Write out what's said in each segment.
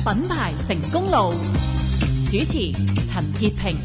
品牌成功路，主持陳潔平。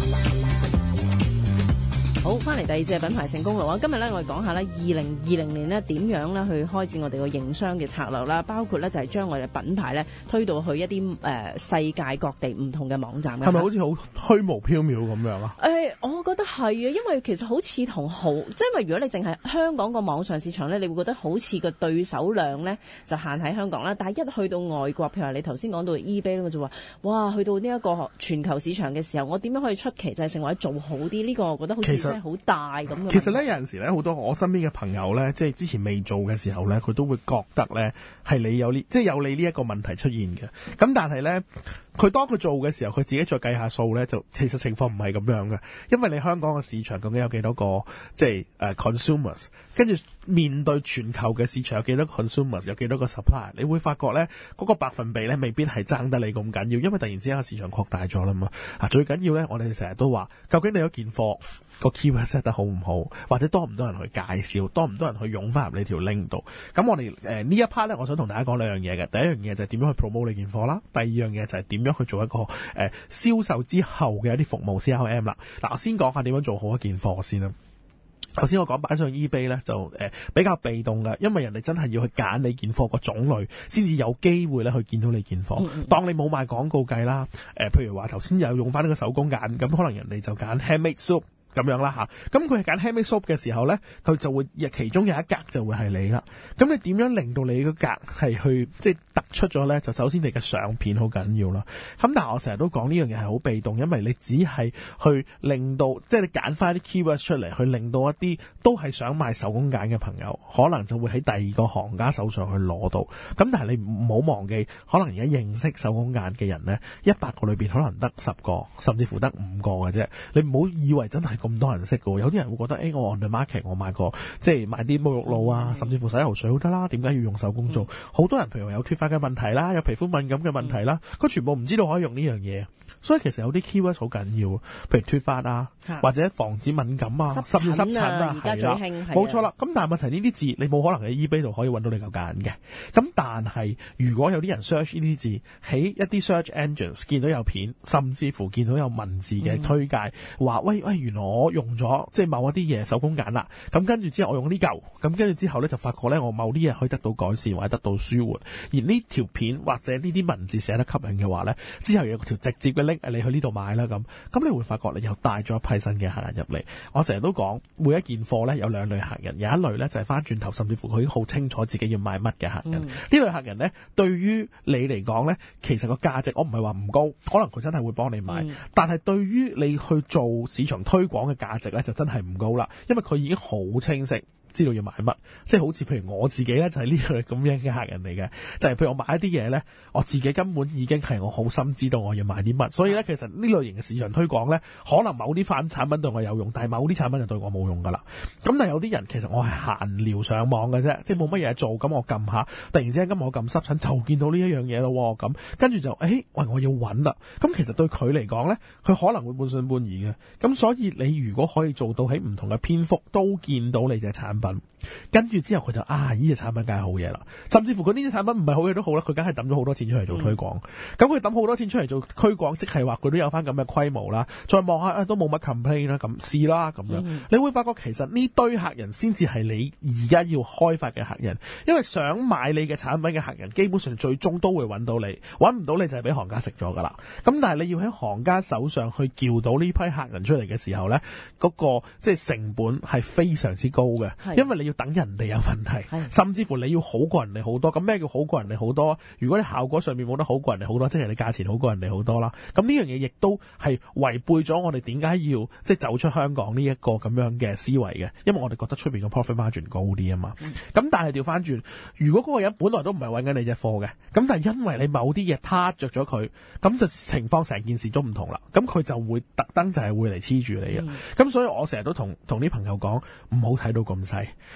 好，翻嚟第二隻品牌成功路啊！今日咧，我哋講下咧，2020年咧點樣咧去開展我哋個營商嘅策略啦，包括咧就係將我哋品牌咧推到去一啲世界各地唔同嘅網站嘅。 係咪好似好虛無縹緲咁樣啊？ 我覺得係啊，因為其實好似同即係因為如果你淨係香港個網上市場咧，你會覺得好似個對手量咧就限喺香港啦。但係一去到外國，譬如話你頭先講到 eBay 我就話哇，去到呢一個全球市場嘅時候，我點樣可以出奇就係成為做好啲？呢個我覺得好似好大咁嘅。 其實咧有陣時咧，好多我身邊嘅朋友咧，即係之前未做嘅時候咧，佢都會覺得咧係你有呢，即係有你呢一個問題出現嘅。咁但係咧，佢當佢做嘅時候，佢自己再計下數咧，就其實情況唔係咁樣嘅。因為你香港嘅市場究竟有幾多個即係consumers， 跟住面對全球嘅市場有幾多 consumers， 有幾多個 supply， 你會發覺咧嗰個百分比咧未必係爭得你咁緊要，因為突然之間個市場擴大咗啦嘛。最緊要咧，我哋成日都話，究竟你有件貨個 keyword set 得好唔好，或者多唔多人去介紹，多唔多人去湧翻入你條 link 度。咁我哋呢一 part 咧，我想同大家講兩樣嘢嘅。第一樣嘢就係點樣去 promote 你件貨啦，第二樣嘢就係點樣去做一個銷售之後嘅一啲服務 CRM 啦。嗱，我先講下點樣做好一件貨先啦。頭先我講擺上 eBay 咧就比較被動㗎，因為人哋真係要去揀你件貨個種類，先至有機會咧去見到你件貨。當你冇賣廣告計啦，譬如話頭先有用翻呢個手工揀，咁可能人哋就揀 handmade soup。咁樣啦吓，咁佢係揀 handmade soap 嘅時候咧，佢就會其中有一格就會係你啦。咁你點樣令到你個格係去即係突出咗咧？就首先你嘅相片好緊要啦。咁但係我成日都講呢樣嘢係好被動，因為你只係去令到即係你揀翻啲 keywords 出嚟，去令到一啲都係想賣手工揀嘅朋友，可能就會喺第二個行家手上去攞到。咁但係你唔好忘記，可能而家認識手工揀嘅人咧，100個裏邊可能得10個，甚至乎得5個嘅啫。你唔好以為真係咁多人識嘅，有啲人會覺得我 on the market 我買過即係買啲沐浴露啊，甚至乎洗頭水好得啦，點解要用手工做？好多人譬如有脫髮嘅問題啦，有皮膚敏感嘅問題啦，佢全部唔知道可以用呢樣嘢。所以其實有啲 keywords 好緊要，譬如脫髮啊，或者防止敏感啊，甚至濕疹啊， 而家最興冇錯啦。咁但係問題呢啲字你冇可能喺 eBay 度可以揾到你嚿揀嘅。咁但係如果有啲人 search 呢啲字喺一啲 search engines 見到有片，甚至乎見到有文字嘅推介，話喂，原來我用咗即係某一啲嘢手工揀啦，咁跟住之後我用呢嚿，咁跟住之後咧就發覺咧我某啲嘢可以得到改善或者得到舒緩，而呢條片或者呢啲文字寫得吸引嘅話咧，之後有條直接嘅 link 你去呢度買啦，咁你會發覺你又帶咗一批新嘅客人入嚟。我成日都講每一件貨咧有兩類客人，有一類咧就係翻轉頭，甚至乎佢已經好清楚自己要買乜嘅客人。呢類客人咧對於你嚟講咧，其實個價值我唔係話唔高，可能佢真係會幫你買，但係對於你去做市場推廣嘅價值咧就真係唔高啦，因為佢已經好清晰知道要買乜，即係好似譬如我自己咧就係呢類咁樣嘅客人嚟嘅，就係譬如我買一啲嘢咧，我自己根本已經係我好心知道我要買啲乜，所以咧其實呢類型嘅市場推廣咧，可能某啲產品對我有用，但係某啲產品就對我冇用噶啦。咁但係有啲人其實我係閒聊上網嘅啫，即係冇乜嘢做，咁我撳下，突然之間今日我撳濕疹就見到呢一樣嘢咯，咁跟住就喂我要揾啦。咁其實對佢嚟講咧，佢可能會半信半疑嘅。咁所以你如果可以做到喺唔同嘅篇幅都見到你隻產品，跟住之後佢就呢隻產品梗係好嘢啦，甚至乎佢呢隻產品唔係好嘢都好啦，佢梗係抌咗好多錢出嚟做推廣。咁佢抌好多錢出嚟做推廣，即係話佢都有翻咁嘅規模啦。再望下都冇乜 complain 啦，咁試啦咁樣，你會發覺其實呢堆客人先至係你而家要開發嘅客人，因為想買你嘅產品嘅客人，基本上最終都會揾到你，揾唔到你就係俾行家食咗噶啦。咁但係你要喺行家手上去叫到呢批客人出嚟嘅時候呢，嗰個即係成本係非常之高嘅，因為你要等人哋有問題，甚至乎你要好過人哋好多。咁咩叫好過人哋好多？如果你效果上面冇得好過人哋好多，即係你價錢好過人哋好多啦。咁呢樣嘢亦都係違背咗我哋點解要即係走出香港呢一個咁樣嘅思維嘅，因為我哋覺得出邊嘅 profit margin 高啲啊嘛。咁但係調翻轉，如果嗰個人本來都唔係揾緊你隻貨嘅，咁但係因為你某啲嘢撻着咗佢，咁就情況成件事都唔同啦。咁佢就會特登就係會嚟黐住你嘅。咁所以我成日都同啲朋友講，唔好睇到咁細。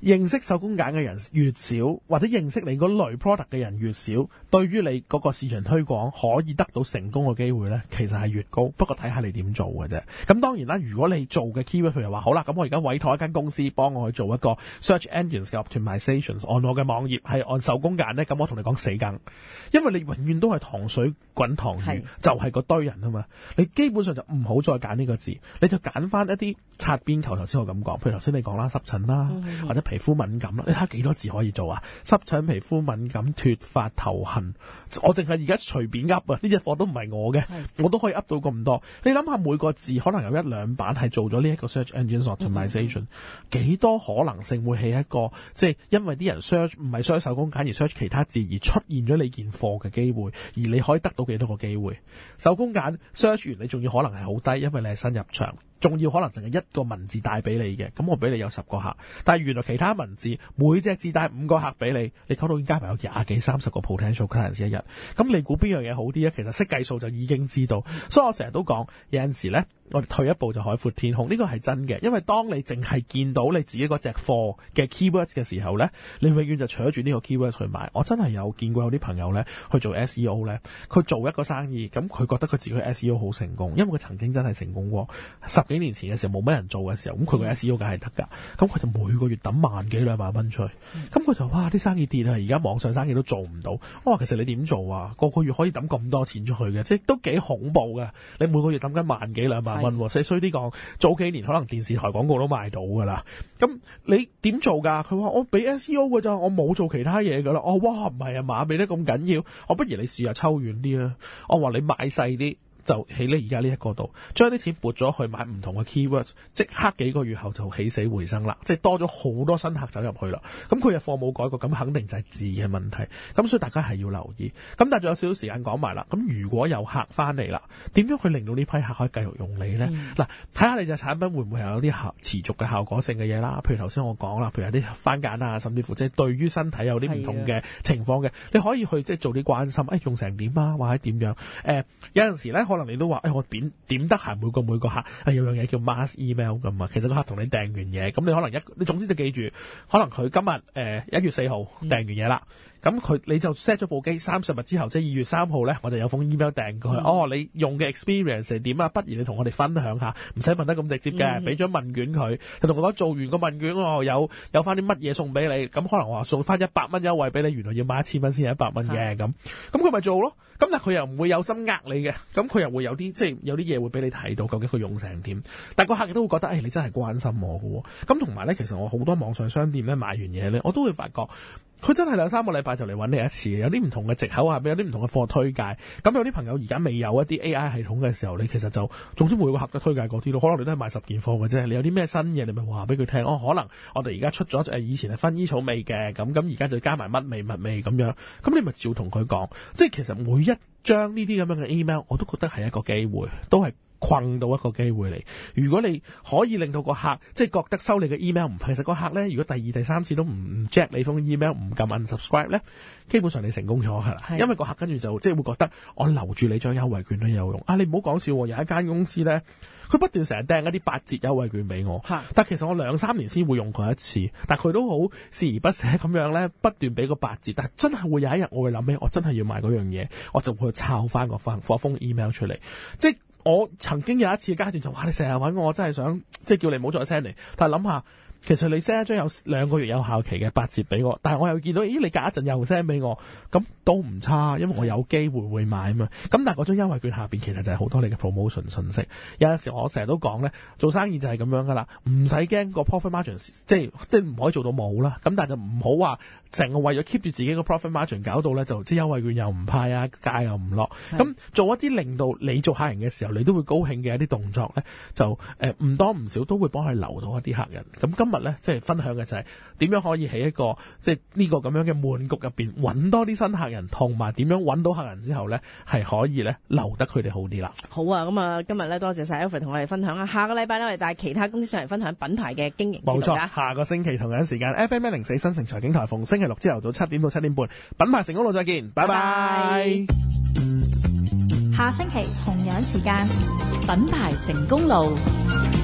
認識手工揀嘅人越少，或者認識你嗰類 product 嘅人越少，對於你嗰個市場推廣可以得到成功嘅機會呢，其實係越高。不過睇下你點做嘅啫。咁當然啦，如果你做嘅 keyword 譬如話好啦，咁我而家委託一間公司幫我去做一個 search engines 嘅 optimizations， 按我嘅網頁係按手工揀呢，咁我同你講死梗，因為你永遠都係糖水滾糖魚，就係嗰堆人啊嘛。你基本上就唔好再揀呢個字，你就揀翻一啲擦邊球。頭先我咁講，譬如頭先你講啦，濕疹啦，或者皮膚敏感啦，你睇下幾多字可以做啊？濕疹、皮膚敏感、脫髮、頭痕，我淨係而家隨便噏啊！呢隻貨都唔係我嘅，我都可以噏到咁多。你諗下每個字可能有一兩版係做咗呢一個 search engine optimization，幾多可能性會起一個即係因為啲人 search 唔係 search 手工揀而 search 其他字而出現咗你件貨嘅機會，而你可以得到幾多個機會？手工揀 search 完你仲要可能係好低，因為你係新入場。仲要可能淨係一個文字帶俾你嘅，咁我俾你有10個客，但係原來其他文字每隻字帶5個客俾你，你講到已經加埋有20幾30個 potential clients 一日，咁你估邊樣嘢好啲咧？其實識計數就已經知道，所以我成日都講有陣時咧，我哋退一步就海闊天空，呢個係真嘅，因為當你淨係見到你自己嗰隻貨嘅 keywords 嘅時候咧，你永遠就扯住呢個 keywords 去買。我真係有見過有啲朋友咧去做 SEO 咧，佢做一個生意，咁佢覺得佢自己 SEO 好成功，因為佢曾經真係成功過10幾年前嘅時候冇乜人做嘅時候，咁佢個 SEO 梗係得㗎，咁佢就每個月抌萬幾2萬蚊出去，咁佢就哇啲生意跌啊，而家網上生意都做唔到。我話其實你點做啊？個月可以抌咁多錢出去嘅，即係都幾恐怖㗎。你每個月抌緊萬幾2萬蚊，所以衰啲講，早幾年可能電視台廣告都賣到㗎啦。咁你點做㗎？佢話我俾 SEO 㗎咋，我冇做其他嘢㗎啦。我話哇唔係啊嘛，俾得咁緊要，我不如你試下抽遠啲啊。我話你買細啲。就喺你而家呢一個度，將啲錢撥咗去買唔同嘅 keywords， 即刻幾個月後就起死回生啦，即係多咗好多新客走入去啦。咁佢嘅貨冇改過，咁肯定就係字嘅問題。咁所以大家係要留意。咁但係仲有少少時間講埋啦。咁如果有客翻嚟啦，點樣去令到呢批客可以繼續用你咧？嗱，睇下你隻產品會唔會有啲持續嘅效果性嘅嘢啦。譬如頭先我講啦，譬如有啲番梘啊，甚至乎即係對於身體有啲唔同嘅情況嘅，你可以去即係做啲關心，用成點啊，或者點樣？有陣時咧。可能你都話，我點得閒每個客有樣嘢叫 mass email 㗎嘛。其實個客同你訂完嘢，咁你可能你總之就記住，可能佢今日1月4號訂完嘢啦。咁你就 set 咗部機30日之後，即係2月3號咧，我就有封 email 訂佢。你用嘅 experience 係點啊？不如你同我哋分享下，唔使問得咁直接嘅，俾張問卷佢，就同我講做完個問卷，我有翻啲乜嘢送俾你。咁可能話送翻100蚊優惠俾你，原來要買1000蚊先係100蚊嘅咁佢咪做咯。咁但係佢又唔會有心呃你嘅，咁佢又會有啲即係有啲嘢會俾你睇到，究竟佢用成點。但係個客亦都會覺得，你真係關心我嘅。咁同埋咧，其實我好多網上商店咧買完嘢咧，我都會發覺。佢真係2-3個禮拜就嚟揾你一次，有啲唔同嘅藉口下邊，有啲唔同嘅貨推介。咁有啲朋友而家未有一啲 AI 系統嘅時候，你其實就總之每個客都推介嗰啲咯。可能你都係賣10件貨嘅啫。你有啲咩新嘢，你咪話俾佢聽。可能我哋而家出咗以前係薰衣草味嘅，咁而家就加埋乜味咁樣。咁你咪照同佢講。即係其實每一張呢啲咁樣嘅 email，我都覺得係一個機會，都係。困到一個機會嚟，如果你可以令到個客即係覺得收你嘅 email 唔，其實個客咧，如果第2、第3次都唔 check 你封 email 唔撳 unsubscribe 咧，基本上你成功咗㗎啦。因為個客跟住就即係會覺得我留住你張優惠券都有用啊！你唔好講笑喎，有一間公司咧，佢不斷成日掟一啲8折優惠券俾我，但其實我2-3年先會用佢一次，但佢都好鍥而不捨咁樣咧，不斷俾個8折，但係真係會有一日我會諗起，我真係要買嗰樣嘢，我就會抄翻個封 email 出嚟，即係。我曾經有一次階段就話你成日揾我，真係想即係叫你唔好再 send 嚟。但係諗下，其實你 send 一張有2個月有效期嘅8折俾我，但係我又見到，咦你隔一陣又 send 俾我，咁都唔差，因為我有機會會買啊嘛。咁但係嗰張優惠券下邊其實就係好多你嘅 promotion 信息。有陣時我成日都講咧，做生意就係咁樣噶啦，唔使驚個 profit margin，即係唔可以做到冇啦。咁但係就唔好話成個為咗 keep 住自己個 profit margin，搞到咧就即係優惠券又唔派啊，價又唔落。咁做一啲令到你做客人嘅時候，你都會高興嘅一啲動作咧，就唔多唔少都會幫佢留到一啲客人。咁今日咧即係分享嘅就係點樣可以喺一個即係呢個咁樣嘅悶局入邊揾多啲新客人，同埋點樣揾到客人之後咧係可以咧留得佢哋好啲啦。 好啊，咁啊今日咧多謝晒 Alfred 同我哋分享啦。下個禮拜咧我哋帶其他公司上嚟分享品牌嘅經營之道。冇錯，下個星期同樣時間 FM 104新城財經台，逢星期六朝頭早7點到7點半，品牌成功路再見，拜拜。 下星期同樣時間，品牌成功路。